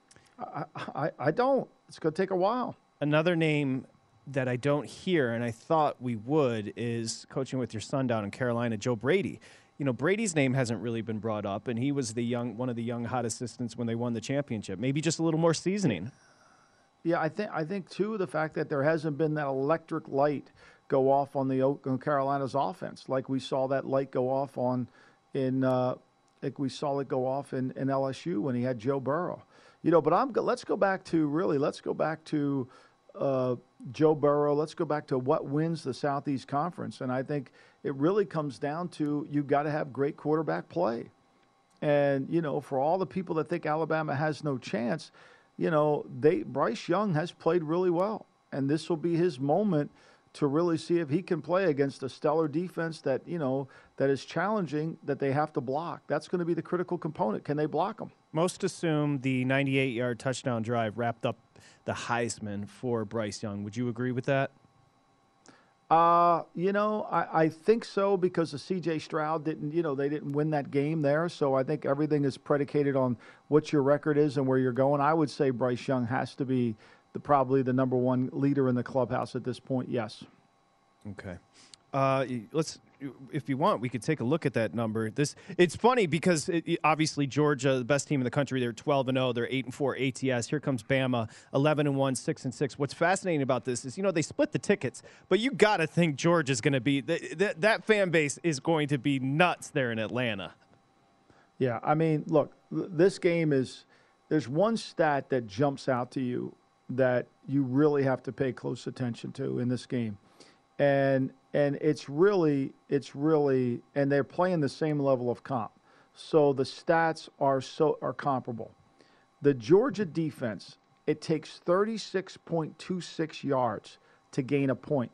I, I, I don't. It's going to take a while. Another name that I don't hear, and I thought we would, is coaching with your son down in Carolina, Joe Brady. You know, Brady's name hasn't really been brought up, and he was the young one of the young hot assistants when they won the championship. Maybe just a little more seasoning. Yeah, I think I think too the fact that there hasn't been that electric light go off on the on Carolina's offense, like we saw that light go off on in uh, like we saw it go off in, in L S U when he had Joe Burrow. You know, but I'm let's go back to really let's go back to uh, Joe Burrow. Let's go back to what wins the Southeast Conference, and I think it really comes down to you got to have great quarterback play. And you know, for all the people that think Alabama has no chance, you know, they Bryce Young has played really well, and this will be his moment to really see if he can play against a stellar defense that, you know, that is challenging, that they have to block. That's going to be the critical component. Can they block them? Most assume the ninety-eight-yard touchdown drive wrapped up the Heisman for Bryce Young. Would you agree with that? Uh, you know, I, I think so, because the C J Stroud didn't, you know, they didn't win that game there. So I think everything is predicated on what your record is and where you're going. I would say Bryce Young has to be the probably the number one leader in the clubhouse at this point. Yes. Okay. Uh, let's, if you want, we could take a look at that number. This it's funny because it, obviously Georgia, the best team in the country, they're twelve and oh, they're eight and four A T S. Here comes Bama, eleven and one, six and six. What's fascinating about this is, you know, they split the tickets, but you got to think Georgia's going to be th- th- that fan base is going to be nuts there in Atlanta. Yeah, I mean, look, th- this game is there's one stat that jumps out to you that you really have to pay close attention to in this game. And and it's really it's really and they're playing the same level of comp. So the stats are so are comparable. The Georgia defense, it takes thirty-six point two six yards to gain a point.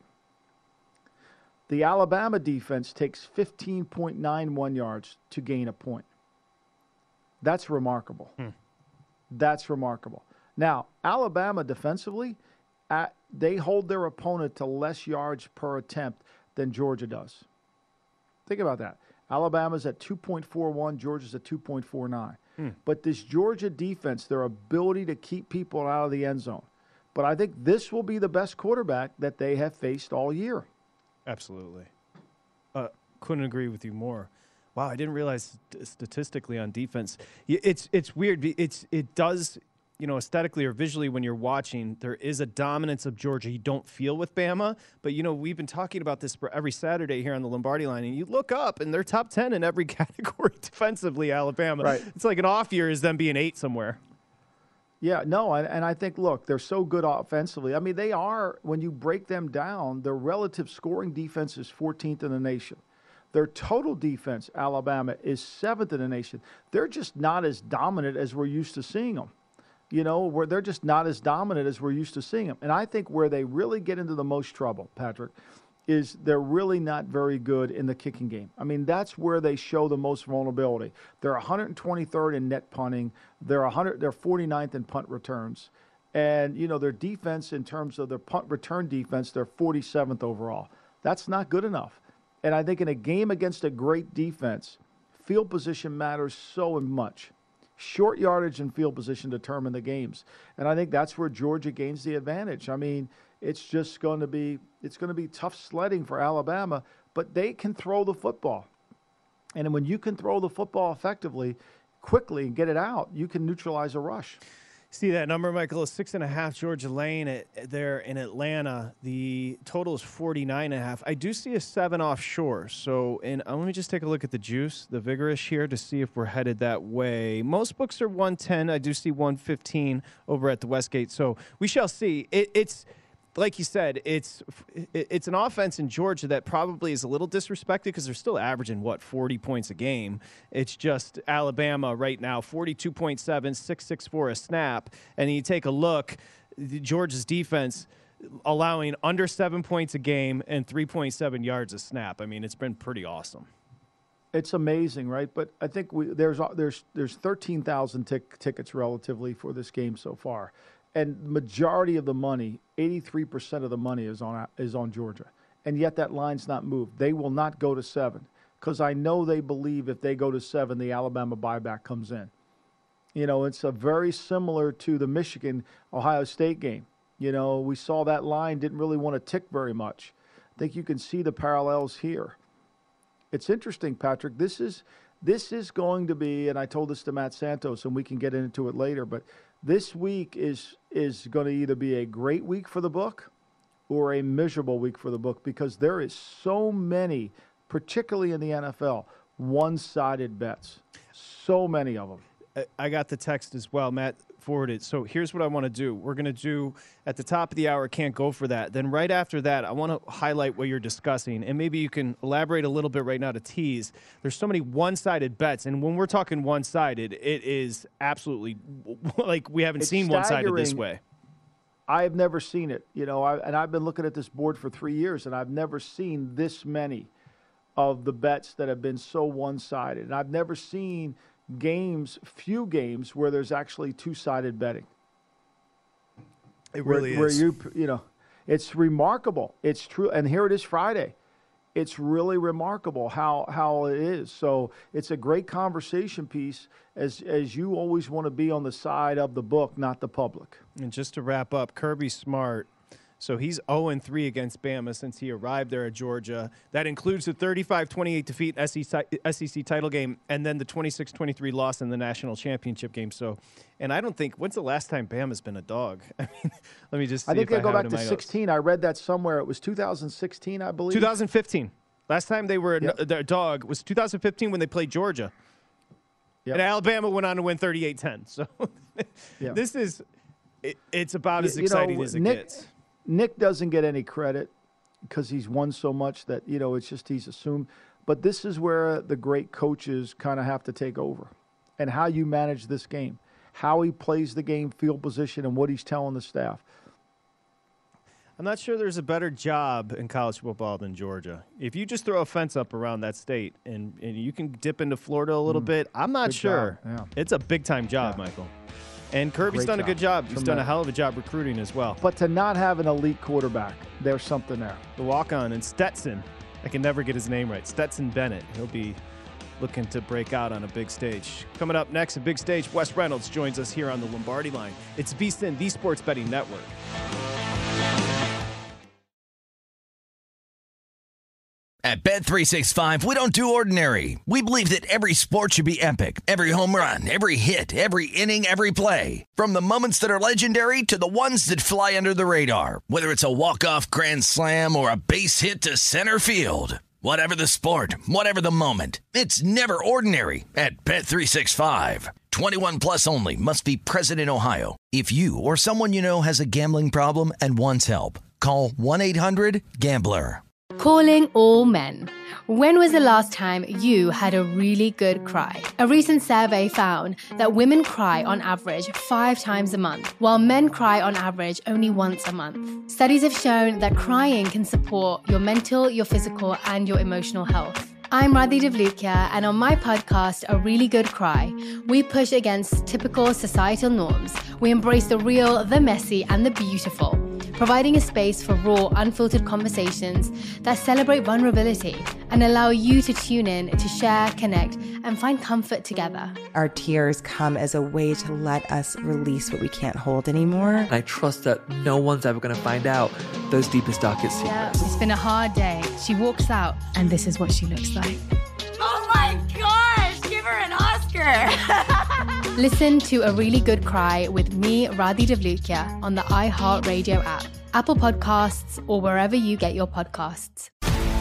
The Alabama defense takes fifteen point nine one yards to gain a point. That's remarkable. Hmm. That's remarkable. Now, Alabama defensively, at, they hold their opponent to less yards per attempt than Georgia does. Think about that. Alabama's at two point four one, Georgia's at two point four nine. Hmm. But this Georgia defense, their ability to keep people out of the end zone. But I think this will be the best quarterback that they have faced all year. Absolutely. Uh, couldn't agree with you more. Wow, I didn't realize st- statistically on defense. Y- It's it's weird. It's it does, you know, aesthetically or visually when you're watching, there is a dominance of Georgia you don't feel with Bama. But, you know, we've been talking about this for every Saturday here on the Lombardi line, and you look up and they're top ten in every category defensively, Alabama. Right. It's like an off year is them being eight somewhere. Yeah, no, and, and I think, look, they're so good offensively. I mean, they are, when you break them down, their relative scoring defense is fourteenth in the nation. Their total defense, Alabama, is seventh in the nation. They're just not as dominant as we're used to seeing them. You know, where they're just not as dominant as we're used to seeing them. And I think where they really get into the most trouble, Patrick, is they're really not very good in the kicking game. I mean, that's where they show the most vulnerability. They're one hundred twenty-third in net punting. They're one hundred. They're forty-ninth in punt returns. And, you know, their defense in terms of their punt return defense, they're forty-seventh overall. That's not good enough. And I think in a game against a great defense, field position matters so much. Short yardage and field position determine the games. And I think that's where Georgia gains the advantage. I mean, it's just going to be it's going to be tough sledding for Alabama, but they can throw the football. And when you can throw the football effectively, quickly, and get it out, you can neutralize a rush. See that number, Michael, is six and a half. Georgia Lane at, there in Atlanta. The total is forty-nine and a half. I do see a seven offshore. So, and uh, let me just take a look at the juice, the vigorous here, to see if we're headed that way. Most books are one ten. I do see one fifteen over at the Westgate. So we shall see. It, it's like you said, it's it's an offense in Georgia that probably is a little disrespected because they're still averaging, what, forty points a game. It's just Alabama right now, forty-two point seven, six sixty-four a snap. And you take a look, Georgia's defense allowing under seven points a game and three point seven yards a snap. I mean, it's been pretty awesome. It's amazing, right? But I think we, there's there's there's thirteen thousand tic- tickets relatively for this game so far. And majority of the money, eighty-three percent of the money is on is on Georgia. And yet that line's not moved. They will not go to seven because I know they believe if they go to seven, the Alabama buyback comes in. You know, it's a very similar to the Michigan-Ohio State game. You know, we saw that line didn't really want to tick very much. I think you can see the parallels here. It's interesting, Patrick. This is this is going to be, and I told this to Matt Santos, and we can get into it later, but this week is is going to either be a great week for the book or a miserable week for the book because there is so many, particularly in the N F L, one-sided bets. So many of them. I got the text as well, Matt forwarded. So here's what I want to do. We're going to do at the top of the hour, can't go for that. Then right after that, I want to highlight what you're discussing. And maybe you can elaborate a little bit right now to tease. There's so many one-sided bets. And when we're talking one-sided, it is absolutely like we haven't it's seen one-sided this way. I've never seen it, you know, I, and I've been looking at this board for three years, and I've never seen this many of the bets that have been so one-sided. And I've never seen games, few games, where there's actually two-sided betting. It really where, is. Where you, you know, it's remarkable. It's true. And here it is Friday. It's really remarkable how, how it is. So it's a great conversation piece as, as you always want to be on the side of the book, not the public. And just to wrap up, Kirby Smart. So he's oh and three against Bama since he arrived there at Georgia. That includes the thirty-five twenty-eight defeat S E C title game and then the twenty-six twenty-three loss in the national championship game. So, and I don't think, when's the last time Bama's been a dog? I mean, let me just see I think if they I go have back it to in my sixteen. notes. I read that somewhere. It was two thousand sixteen, I believe. two thousand fifteen. Last time they were Yep. a, a dog was two thousand fifteen when they played Georgia. Yep. And Alabama went on to win thirty-eight ten. So Yep. this is, it, it's about as You know, exciting as it Nick, gets. Nick doesn't get any credit because he's won so much that, you know, it's just he's assumed. But this is where the great coaches kind of have to take over and how you manage this game, how he plays the game, field position, and what he's telling the staff. I'm not sure there's a better job in college football than Georgia. If you just throw a fence up around that state and, and you can dip into Florida a little mm. bit, I'm not Good sure. Yeah. It's a big-time job, yeah. Michael. And Kirby's Great done job. a good job. He's Tremendous. done a hell of a job recruiting as well. But to not have an elite quarterback, there's something there. The walk-on and Stetson. I can never get his name right. Stetson Bennett. He'll be looking to break out on a big stage. Coming up next, a big stage, Wes Reynolds joins us here on the Lombardi Line. It's VSiN, the Sports Betting Network. At Bet three sixty-five, we don't do ordinary. We believe that every sport should be epic. Every home run, every hit, every inning, every play. From the moments that are legendary to the ones that fly under the radar. Whether it's a walk-off grand slam or a base hit to center field. Whatever the sport, whatever the moment. It's never ordinary at Bet three sixty-five. twenty-one plus only. Must be present in Ohio. If you or someone you know has a gambling problem and wants help, call one eight hundred gambler. Calling all men. When was the last time you had a really good cry? A recent survey found that women cry on average five times a month, while men cry on average only once a month. Studies have shown that crying can support your mental, your physical, and your emotional health. I'm Radhi Devlukia, and on my podcast, A Really Good Cry, we push against typical societal norms. We embrace the real, the messy, and the beautiful, providing a space for raw, unfiltered conversations that celebrate vulnerability and allow you to tune in to share, connect, and find comfort together. Our tears come as a way to let us release what we can't hold anymore. And I trust that no one's ever going to find out those deepest, darkest secrets. Yeah, it's been a hard day. She walks out, and this is what she looks like. Oh my gosh, give her an Oscar. Listen to A Really Good Cry with me, Radhi Devlukia, on the iHeartRadio app, Apple Podcasts, or wherever you get your podcasts.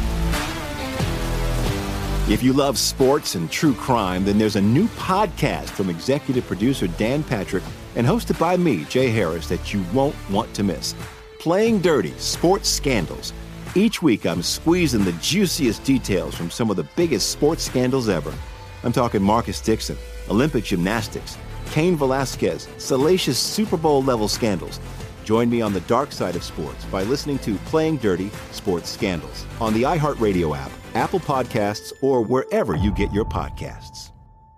If you love sports and true crime, then there's a new podcast from executive producer Dan Patrick and hosted by me, Jay Harris, that you won't want to miss. Playing Dirty: Sports Scandals. Each week, I'm squeezing the juiciest details from some of the biggest sports scandals ever. I'm talking Marcus Dixon, Olympic gymnastics, Cain Velasquez, salacious Super Bowl-level scandals. Join me on the dark side of sports by listening to Playing Dirty: Sports Scandals on the iHeartRadio app, Apple Podcasts, or wherever you get your podcasts.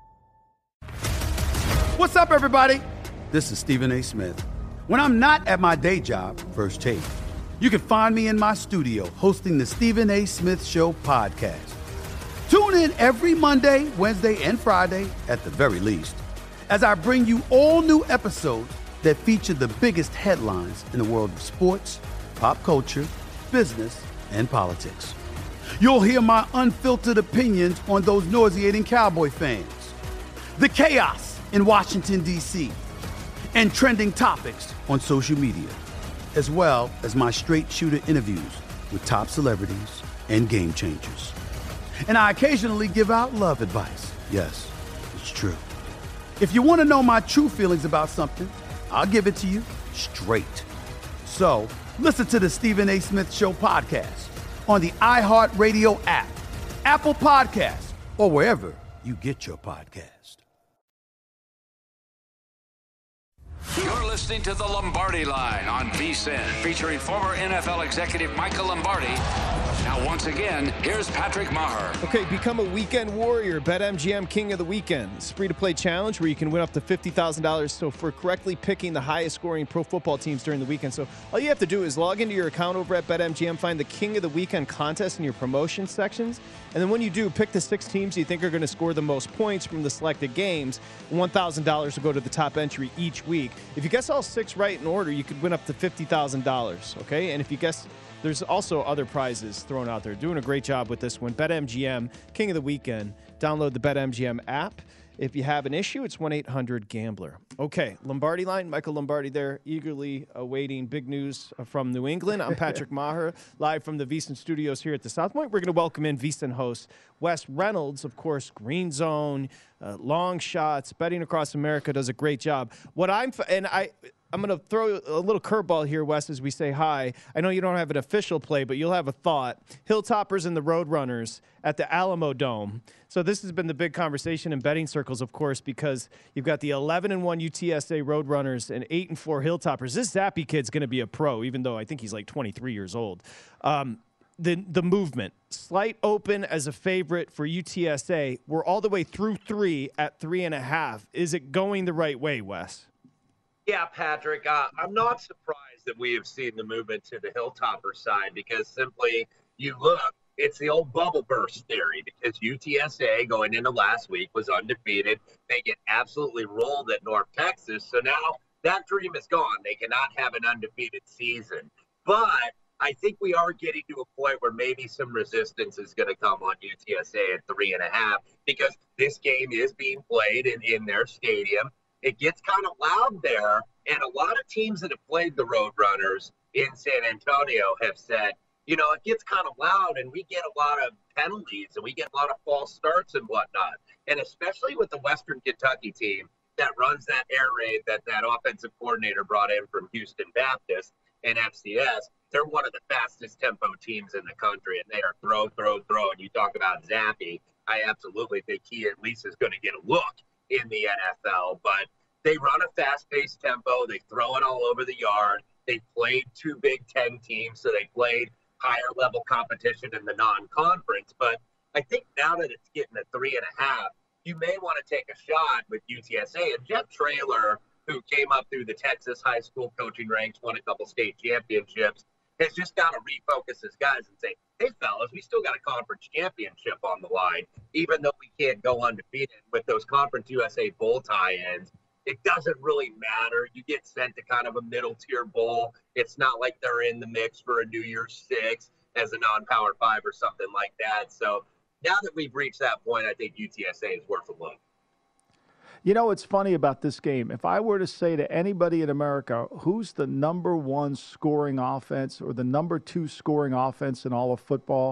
What's up, everybody? This is Stephen A. Smith. When I'm not at my day job, First Take, you can find me in my studio hosting the Stephen A. Smith Show podcast. Tune in every Monday, Wednesday, and Friday, at the very least, as I bring you all new episodes that feature the biggest headlines in the world of sports, pop culture, business, and politics. You'll hear my unfiltered opinions on those nauseating Cowboy fans, the chaos in Washington, D C, and trending topics on social media, as well as my straight shooter interviews with top celebrities and game changers. And I occasionally give out love advice. Yes, it's true. If you want to know my true feelings about something, I'll give it to you straight. So listen to the Stephen A. Smith Show podcast on the iHeartRadio app, Apple Podcasts, or wherever you get your podcast. You're listening to The Lombardi Line on V S I N, featuring former N F L executive Michael Lombardi. Now, once again, here's Patrick Maher. Okay, become a weekend warrior. BetMGM King of the Weekend. It's a free-to-play challenge where you can win up to fifty thousand dollars so for correctly picking the highest-scoring pro football teams during the weekend. So all you have to do is log into your account over at BetMGM, find the King of the Weekend contest in your promotion sections, and then when you do, pick the six teams you think are going to score the most points from the selected games. one thousand dollars will go to the top entry each week. If you guess all six right in order, you could win up to fifty thousand dollars, okay? And if you guess... There's also other prizes thrown out there. Doing a great job with this one. BetMGM, King of the Weekend. Download the BetMGM app. If you have an issue, it's one eight hundred gambler. Okay, Lombardi Line. Michael Lombardi there, eagerly awaiting big news from New England. I'm Patrick Maher, live from the V S I N studios here at the South Point. We're going to welcome in V S I N host Wes Reynolds, of course, Green Zone, uh, long shots, betting across America, does a great job. What I'm and I. I'm going to throw a little curveball here, Wes, as we say hi. I know you don't have an official play, but you'll have a thought. Hilltoppers and the Roadrunners at the Alamo Dome. So this has been the big conversation in betting circles, of course, because you've got the eleven and one U T S A Roadrunners and eight and four Hilltoppers. This Zappy kid's going to be a pro, even though I think he's like twenty-three years old. Um, the the movement, slight open as a favorite for U T S A. We're all the way through three at three and a half. Is it going the right way, Wes? Yeah, Patrick, uh, I'm not surprised that we have seen the movement to the Hilltopper side because simply you look, it's the old bubble burst theory because U T S A going into last week was undefeated. They get absolutely rolled at North Texas. So now that dream is gone. They cannot have an undefeated season. But I think we are getting to a point where maybe some resistance is going to come on U T S A at three and a half because this game is being played in, in their stadium. It gets kind of loud there, and a lot of teams that have played the Roadrunners in San Antonio have said, you know, it gets kind of loud, and we get a lot of penalties, and we get a lot of false starts and whatnot. And especially with the Western Kentucky team that runs that air raid that that offensive coordinator brought in from Houston Baptist and F C S, they're one of the fastest tempo teams in the country, and they are throw, throw, throw. And you talk about Zappe, I absolutely think he at least is going to get a look in the N F L. But they run a fast-paced tempo. They throw it all over the yard. They played two Big Ten teams, so they played higher-level competition in the non-conference. But I think now that it's getting a three and a half, you may want to take a shot with U T S A. And Jeff Traylor, who came up through the Texas high school coaching ranks, won a couple state championships, has just got to refocus his guys and say, hey, fellas, we still got a conference championship on the line, even though we can't go undefeated with those Conference U S A bowl tie-ins. It doesn't really matter. You get sent to kind of a middle-tier bowl. It's not like they're in the mix for a New Year's Six as a non-Power Five or something like that. So now that we've reached that point, I think U T S A is worth a look. You know, it's funny about this game. If I were to say to anybody in America, who's the number one scoring offense or the number two scoring offense in all of football,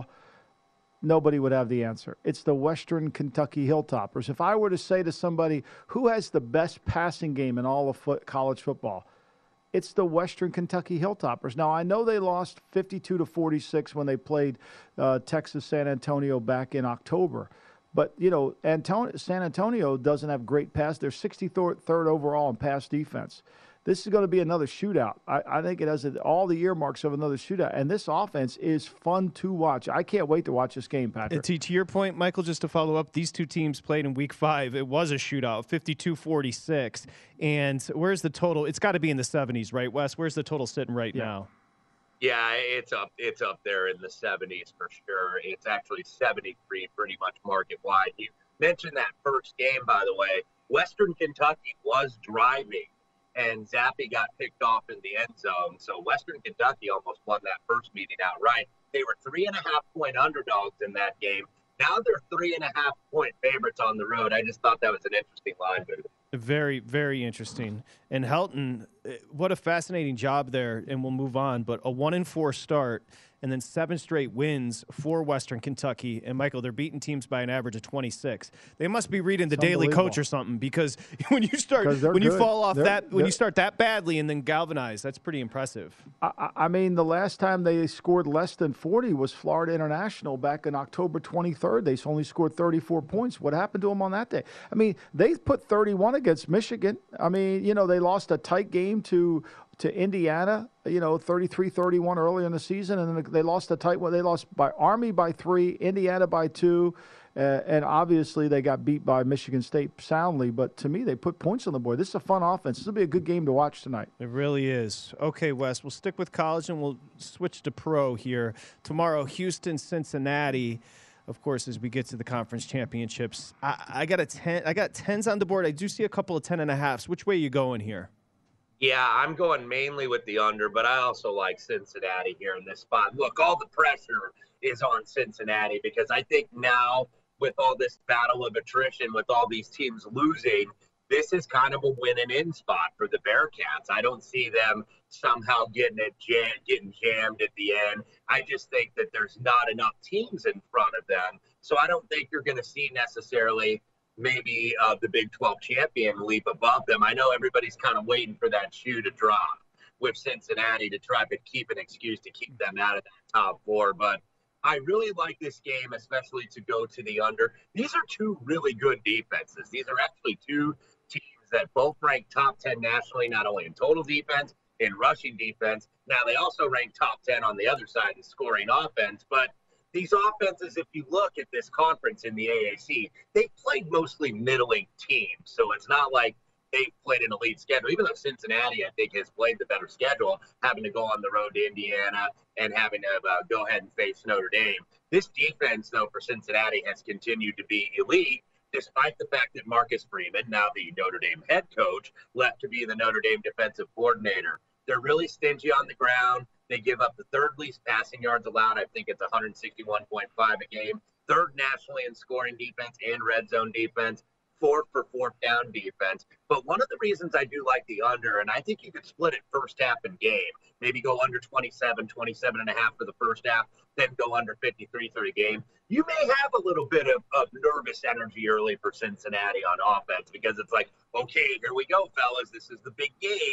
nobody would have the answer. It's the Western Kentucky Hilltoppers. If I were to say to somebody, who has the best passing game in all of foot, college football, it's the Western Kentucky Hilltoppers. Now, I know they lost fifty-two to forty-six when they played uh, Texas San Antonio back in October. But, you know, Antonio, San Antonio doesn't have great pass. They're sixty-third overall in pass defense. This is going to be another shootout. I, I think it has all the earmarks of another shootout. And this offense is fun to watch. I can't wait to watch this game, Patrick. To, to your point, Michael, just to follow up, these two teams played in week five. It was a shootout, fifty-two forty-six. And where's the total? It's got to be in the seventies, right, Wes? Where's the total sitting right yeah. now? Yeah, it's up it's up there in the seventies for sure. It's actually seventy-three pretty much market-wide. You mentioned that first game, by the way. Western Kentucky was driving, and Zappe got picked off in the end zone. So Western Kentucky almost won that first meeting outright. They were three and a half point underdogs in that game. Now they're three and a half point favorites on the road. I just thought that was an interesting line move. Very, very interesting. And Helton, what a fascinating job there, and we'll move on. But a one and four start, and then seven straight wins for Western Kentucky. And, Michael, they're beating teams by an average of twenty-six. They must be reading the It's Daily Coach or something, because when you start, when you good. fall off They're, that, when you start that badly and then galvanize, that's pretty impressive. I, I mean, the last time they scored less than forty was Florida International back in October twenty-third. They only scored thirty-four points. What happened to them on that day? I mean, they put thirty-one against Michigan. I mean, you know, they lost a tight game to to Indiana, you know, thirty-three thirty-one earlier in the season, and then they lost a tight one. They lost by Army by three, Indiana by two, uh, and obviously they got beat by Michigan State soundly. But to me, they put points on the board. This is a fun offense. This will be a good game to watch tonight. It really is. Okay, Wes, we'll stick with college and we'll switch to pro here. Tomorrow, Houston, Cincinnati. Of course, as we get to the conference championships, I, I got a ten. I got tens on the board. I do see a couple of ten and a halves. Which way are you going here? Yeah, I'm going mainly with the under, but I also like Cincinnati here in this spot. Look, all the pressure is on Cincinnati because I think now with all this battle of attrition, with all these teams losing, this is kind of a win and in spot for the Bearcats. I don't see them somehow getting it jam- getting jammed at the end. I just think that there's not enough teams in front of them. So I don't think you're going to see necessarily maybe uh, the Big twelve champion leap above them. I know everybody's kind of waiting for that shoe to drop with Cincinnati to try to keep an excuse to keep them out of that top four. But I really like this game, especially to go to the under. These are two really good defenses. These are actually two teams that both rank top ten nationally, not only in total defense, in rushing defense. Now, they also rank top ten on the other side in scoring offense. But these offenses, if you look at this conference in the A A C, they played mostly middling teams. So it's not like they played an elite schedule, even though Cincinnati, I think, has played the better schedule, having to go on the road to Indiana and having to uh, go ahead and face Notre Dame. This defense, though, for Cincinnati has continued to be elite, despite the fact that Marcus Freeman, now the Notre Dame head coach, left to be the Notre Dame defensive coordinator. They're really stingy on the ground. They give up the third least passing yards allowed. I think it's one sixty-one point five a game. Third nationally in scoring defense and red zone defense. Fourth for fourth down defense. But one of the reasons I do like the under, and I think you could split it first half and game, maybe go under twenty-seven, twenty-seven and a half for the first half, then go under fifty-three for the game. You may have a little bit of, of nervous energy early for Cincinnati on offense because it's like, okay, here we go, fellas. This is the big game.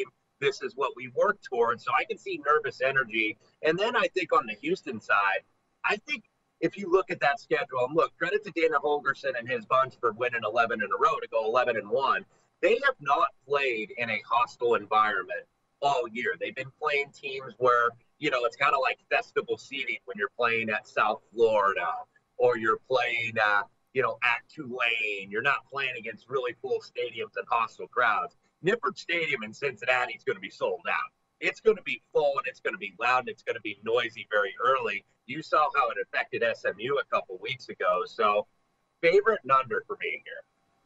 this is what we work towards. So I can see nervous energy. And then I think on the Houston side, I think if you look at that schedule, and look, credit to Dana Holgorsen and his bunch for winning eleven in a row to go eleven and one. They have not played in a hostile environment all year. They've been playing teams where, you know, it's kind of like festival seating when you're playing at South Florida or you're playing, uh, you know, at Tulane. You're not playing against really full stadiums and hostile crowds. Nippert Stadium in Cincinnati is going to be sold out. It's going to be full and it's going to be loud and it's going to be noisy very early. You saw how it affected S M U a couple weeks ago. So favorite and under for me here.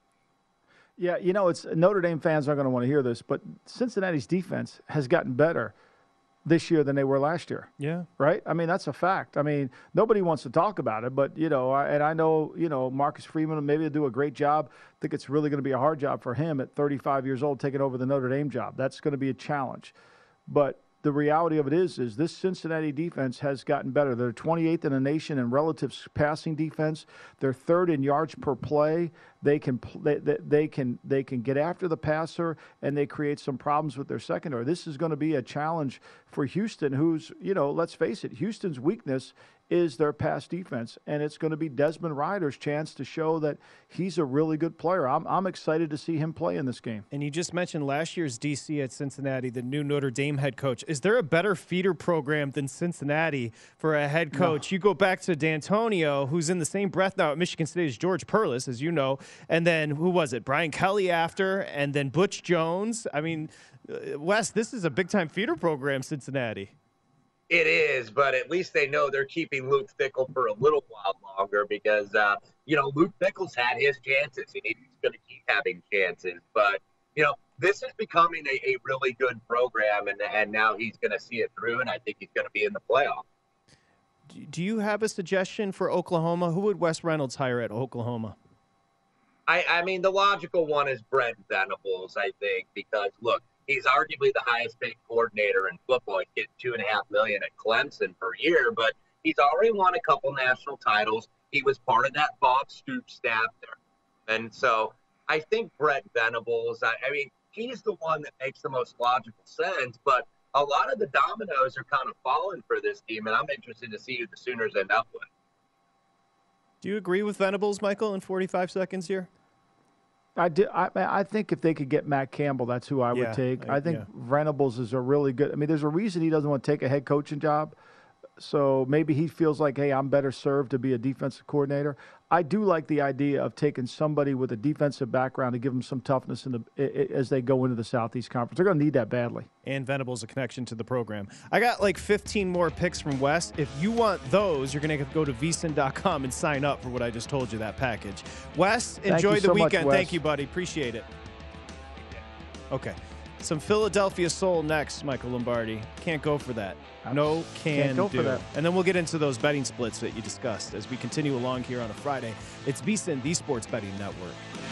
Yeah, you know, it's Notre Dame fans aren't going to want to hear this, but Cincinnati's defense has gotten better this year than they were last year. Yeah. Right? I mean, that's a fact. I mean, nobody wants to talk about it, but, you know, I, and I know, you know, Marcus Freeman maybe will do a great job. I think it's really going to be a hard job for him at thirty-five years old taking over the Notre Dame job. That's going to be a challenge. But the reality of it is, is this Cincinnati defense has gotten better. They're twenty-eighth in the nation in relative passing defense. They're third in yards per play. They can they, they can they can get after the passer, and they create some problems with their secondary. This is going to be a challenge for Houston, who's, you know, let's face it, Houston's weakness is their pass defense, and it's going to be Desmond Ridder's chance to show that he's a really good player. I'm I'm excited to see him play in this game. And you just mentioned last year's D C at Cincinnati, the new Notre Dame head coach. Is there a better feeder program than Cincinnati for a head coach? No. You go back to D'Antonio, who's in the same breath now at Michigan State as George Perlis, as you know, and then who was it? Brian Kelly after, and then Butch Jones. I mean, Wes, this is a big-time feeder program, Cincinnati. It is, but at least they know they're keeping Luke Fickell for a little while longer because, uh, you know, Luke Fickell's had his chances and he's going to keep having chances. But, you know, this is becoming a, a really good program, and, and now he's going to see it through, and I think he's going to be in the playoff. Do you have a suggestion for Oklahoma? Who would Wes Reynolds hire at Oklahoma? I, I mean, the logical one is Brent Venables, I think, because, look, he's arguably the highest paid coordinator in football. He's getting two and a half million at Clemson per year, but he's already won a couple national titles. He was part of that Bob Stoops staff there. And so I think Brent Venables, I, I mean, he's the one that makes the most logical sense, but a lot of the dominoes are kind of falling for this team, and I'm interested to see who the Sooners end up with. Do you agree with Venables, Michael, in forty-five seconds here? I, do, I, I think if they could get Matt Campbell, that's who I would yeah, take. I, I think yeah. Venables is a really good – I mean, there's a reason he doesn't want to take a head coaching job. So maybe he feels like, hey, I'm better served to be a defensive coordinator. I do like the idea of taking somebody with a defensive background to give them some toughness in the, as they go into the Southeast Conference. They're going to need that badly. And Venables a connection to the program. I got like fifteen more picks from Wes. If you want those, you're going to go to V S I N dot com and sign up for what I just told you, that package. Wes, enjoy the so weekend. much, Thank you, buddy. Appreciate it. Okay. Some Philadelphia soul next, Michael Lombardi. Can't go for that. No can Can't go do. for that. And then we'll get into those betting splits that you discussed as we continue along here on a Friday. It's V S I N, the Sports Betting Network.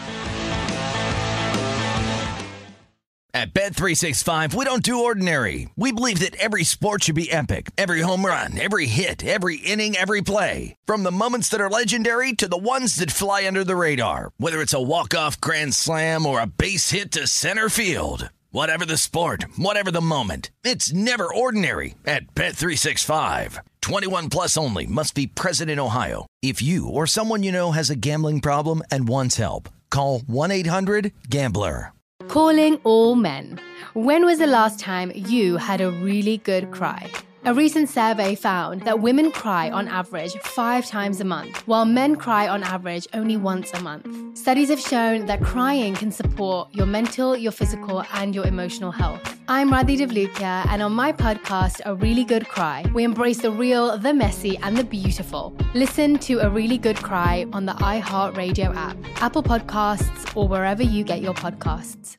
At Bet three sixty-five, we don't do ordinary. We believe that every sport should be epic. Every home run, every hit, every inning, every play. From the moments that are legendary to the ones that fly under the radar. Whether it's a walk-off grand slam or a base hit to center field. Whatever the sport, whatever the moment, it's never ordinary at Bet three sixty-five. twenty-one plus only. Must be present in Ohio. If you or someone you know has a gambling problem and wants help, call one eight hundred gambler. Calling all men. When was the last time you had a really good cry? A recent survey found that women cry on average five times a month, while men cry on average only once a month. Studies have shown that crying can support your mental, your physical, and your emotional health. I'm Radhi Devlukia, and on my podcast, A Really Good Cry, we embrace the real, the messy, and the beautiful. Listen to A Really Good Cry on the iHeartRadio app, Apple Podcasts, or wherever you get your podcasts.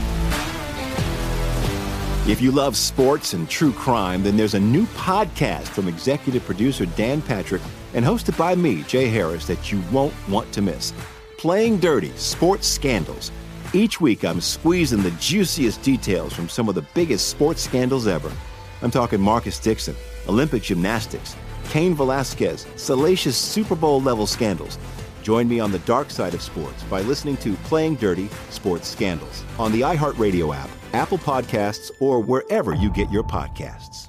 If you love sports and true crime, then there's a new podcast from executive producer Dan Patrick and hosted by me, Jay Harris, that you won't want to miss. Playing Dirty: Sports Scandals. Each week, I'm squeezing the juiciest details from some of the biggest sports scandals ever. I'm talking Marcus Dixon, Olympic gymnastics, Cain Velasquez, salacious Super Bowl-level scandals. Join me on the dark side of sports by listening to Playing Dirty: Sports Scandals on the iHeartRadio app, Apple Podcasts, or wherever you get your podcasts.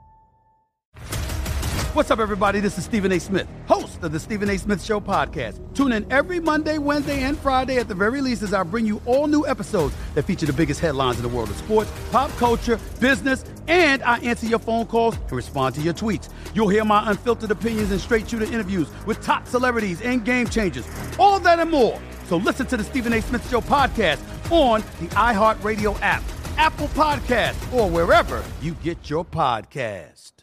What's up, everybody? This is Stephen A. Smith, host of the Stephen A. Smith Show podcast. Tune in every Monday, Wednesday, and Friday at the very least as I bring you all new episodes that feature the biggest headlines in the world of sports, pop culture, business, and I answer your phone calls and respond to your tweets. You'll hear my unfiltered opinions and straight-shooter interviews with top celebrities and game changers. All of that and more. So listen to the Stephen A. Smith Show podcast on the iHeartRadio app, Apple Podcasts, or wherever you get your podcasts.